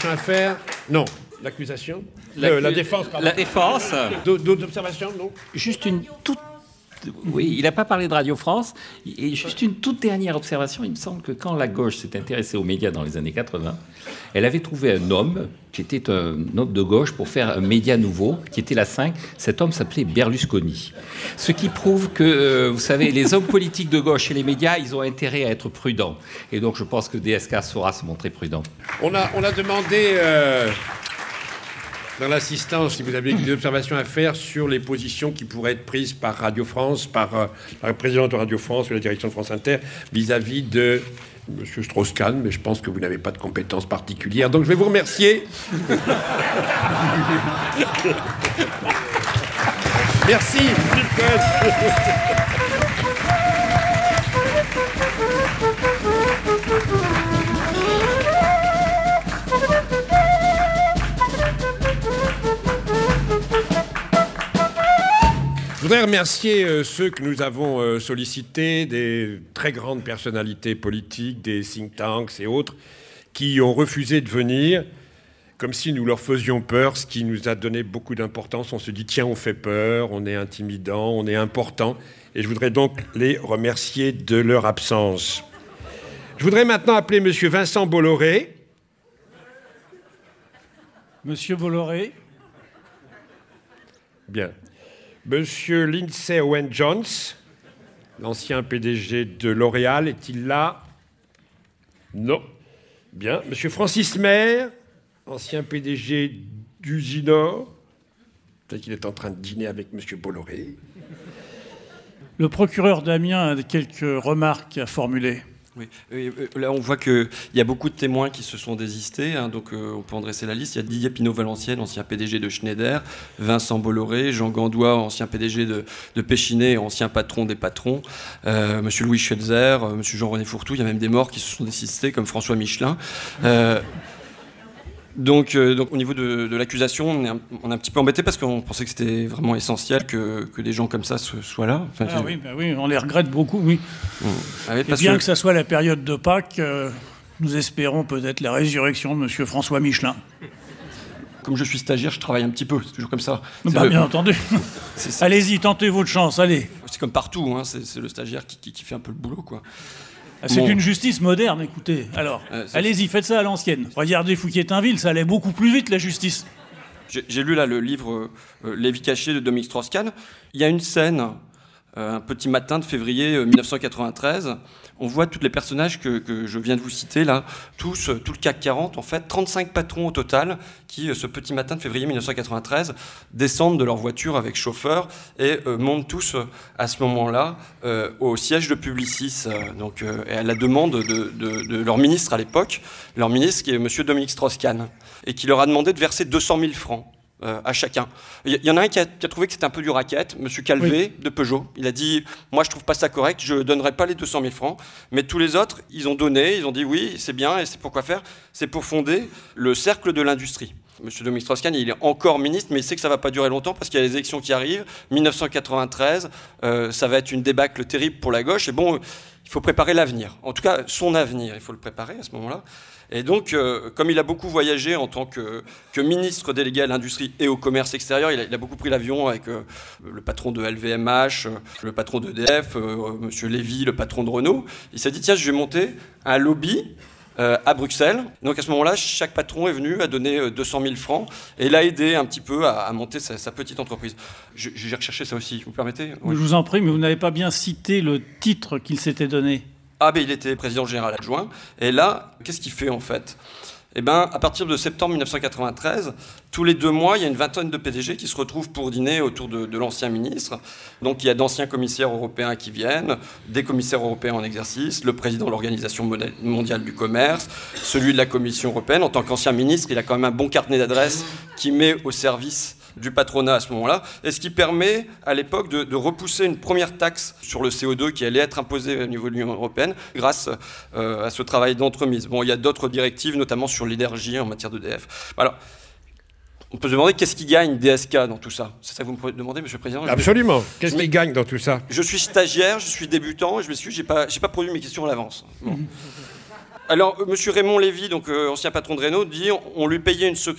observations à faire? Non. L'accusation? La défense, pardon. La défense. D'autres observations, non? Juste une toute... Oui, il n'a pas parlé de Radio France. Et juste une toute dernière observation. Il me semble que quand la gauche s'est intéressée aux médias dans les années 80, elle avait trouvé un homme qui était un homme de gauche pour faire un média nouveau, qui était la 5. Cet homme s'appelait Berlusconi. Ce qui prouve que, vous savez, les hommes politiques de gauche et les médias, ils ont intérêt à être prudents. Et donc, je pense que DSK saura se montrer prudent. On a demandé... dans l'assistance, si vous avez des observations à faire sur les positions qui pourraient être prises par Radio France, par la présidente de Radio France ou la direction de France Inter, vis-à-vis de M. Strauss-Kahn, mais je pense que vous n'avez pas de compétences particulières. Donc je vais vous remercier. Merci. Je voudrais remercier ceux que nous avons sollicités, des très grandes personnalités politiques, des think tanks et autres, qui ont refusé de venir, comme si nous leur faisions peur, ce qui nous a donné beaucoup d'importance. On se dit, tiens, on fait peur, on est intimidant, on est important. Et je voudrais donc les remercier de leur absence. Je voudrais maintenant appeler M. Vincent Bolloré. Monsieur Bolloré. Bien. Monsieur Lindsay Owen-Jones, l'ancien PDG de L'Oréal, est-il là? Non. Bien. Monsieur Francis Maire, ancien PDG d'Usinor. Peut-être qu'il est en train de dîner avec Monsieur Bolloré. Le procureur d'Amiens a quelques remarques à formuler. Oui. Là, on voit qu'il y a beaucoup de témoins qui se sont désistés, hein, donc on peut en dresser la liste. Il y a Didier Pinot-Valenciennes, ancien PDG de Schneider, Vincent Bolloré, Jean Gandois, ancien PDG de Péchinet, ancien patron des patrons, Monsieur Louis Schweitzer, Monsieur Jean-René Fourtou. Il y a même des morts qui se sont désistés, comme François Michelin. Donc au niveau de l'accusation, on est un petit peu embêté parce qu'on pensait que c'était vraiment essentiel que des gens comme ça soient là. Enfin, oui, on les regrette beaucoup, oui. Et bien que ça soit la période de Pâques, nous espérons peut-être la résurrection de M. François Michelin. Comme je suis stagiaire, je travaille un petit peu, c'est toujours comme ça. Bien entendu. Allez-y, tentez votre chance, allez. C'est comme partout, hein, c'est le stagiaire qui fait un peu le boulot, quoi. C'est une justice moderne, écoutez. Alors, allez-y, faites ça à l'ancienne. Regardez Fouquier-Tinville, ça allait beaucoup plus vite, la justice. J'ai lu là le livre Lévi caché de Dominique Strauss-Kahn. Il y a une scène, un petit matin de février 1993. On voit tous les personnages que je viens de vous citer là, tout le CAC 40, en fait, 35 patrons au total, qui, ce petit matin de février 1993, descendent de leur voiture avec chauffeur et montent tous, à ce moment-là, au siège de Publicis, donc à la demande de leur ministre à l'époque, leur ministre qui est M. Dominique Strauss-Kahn, et qui leur a demandé de verser 200 000 francs. À chacun. Il y en a un qui a trouvé que c'était un peu du racket, M. Calvé, de Peugeot. Il a dit « Moi, je trouve pas ça correct, je donnerai pas les 200 000 francs. » Mais tous les autres, ils ont donné, ils ont dit « Oui, c'est bien, et c'est pour quoi faire? C'est pour fonder le Cercle de l'Industrie. » M. Dominique Strauss-Kahn, il est encore ministre, mais il sait que ça va pas durer longtemps parce qu'il y a les élections qui arrivent. 1993, ça va être une débâcle terrible pour la gauche. Et bon, il faut préparer l'avenir. En tout cas, son avenir, il faut le préparer à ce moment-là. Et donc, comme il a beaucoup voyagé en tant que ministre délégué à l'industrie et au commerce extérieur, il a beaucoup pris l'avion avec le patron de LVMH, le patron d'EDF, M. Lévy, le patron de Renault. Il s'est dit, tiens, je vais monter un lobby à Bruxelles. Donc à ce moment-là, chaque patron est venu à donner 200 000 francs et l'a aidé un petit peu à monter sa petite entreprise. J'ai recherché ça aussi, vous permettez? Oui. Je vous en prie, mais vous n'avez pas bien cité le titre qu'il s'était donné. Ah ben il était président général adjoint. Et là, qu'est-ce qu'il fait en fait? Eh bien, à partir de septembre 1993, tous les 2 mois, il y a une vingtaine de PDG qui se retrouvent pour dîner autour de l'ancien ministre. Donc il y a d'anciens commissaires européens qui viennent, des commissaires européens en exercice, le président de l'Organisation mondiale du commerce, celui de la Commission européenne. En tant qu'ancien ministre, il a quand même un bon carnet d'adresses qui met au service du patronat à ce moment-là, et ce qui permet à l'époque de repousser une première taxe sur le CO2 qui allait être imposée au niveau de l'Union européenne grâce à ce travail d'entremise. Bon, il y a d'autres directives, notamment sur l'énergie en matière d'EDF. Alors, on peut se demander qu'est-ce qui gagne DSK dans tout ça. C'est ça que vous me demandez, Monsieur le Président? Absolument. Qu'est-ce qui gagne dans tout ça? Je suis stagiaire, je suis débutant, et je m'excuse, j'ai pas produit mes questions à l'avance. Bon. Alors, M. Raymond Lévy, donc ancien patron de Renault, dit on lui payait une